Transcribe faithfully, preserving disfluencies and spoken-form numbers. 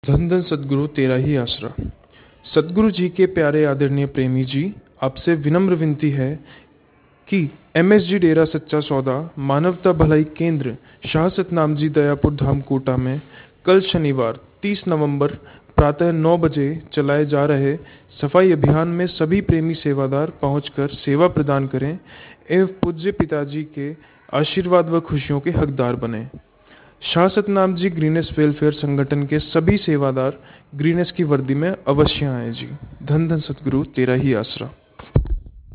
धन धन सद्गुरु तेरा ही आसरा। सद्गुरु जी के प्यारे आदरणीय प्रेमी जी, आपसे विनम्र विनती है कि एमएसजी डेरा सच्चा सौदा मानवता भलाई केंद्र शाह सतनाम जी दयापुर धाम कोटा में कल शनिवार तीस नवंबर प्रातः नौ बजे चलाए जा रहे सफाई अभियान में सभी प्रेमी सेवादार पहुंचकर सेवा प्रदान करें एवं पूज्य पिताजी के आशीर्वाद व खुशियों के हकदार बने। शाह सतनाम जी ग्रीनेस वेलफेयर संगठन के सभी सेवादार ग्रीनेस की वर्दी में अवश्य आएं जी। धन धन सतगुरु तेरा ही आसरा।